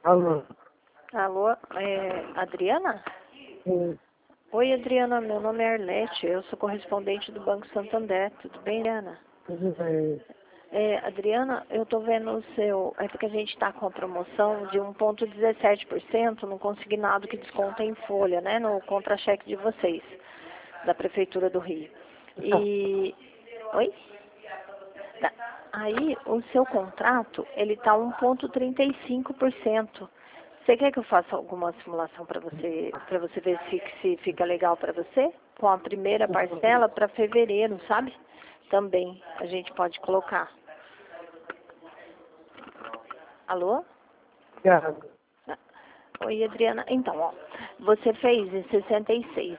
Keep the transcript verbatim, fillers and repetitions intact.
Alô? Alô, é, Adriana? Sim, Oi, Adriana, meu nome é Arlete, eu sou correspondente do Banco Santander, tudo bem, Adriana? tudo bem. É, Adriana, eu tô vendo o seu, é porque a gente está com a promoção de um vírgula dezessete por cento no consignado que desconta em folha, né, no contra-cheque de vocês, da Prefeitura do Rio. Tá. E, oi? Tá. Aí, o seu contrato, ele está um vírgula trinta e cinco por cento. Você quer que eu faça alguma simulação para você, para você ver se, se fica legal para você? Com a primeira parcela para fevereiro, sabe? Também a gente pode colocar. Alô? Thiago. Oi, Adriana. Então, ó, você fez em sessenta e seis.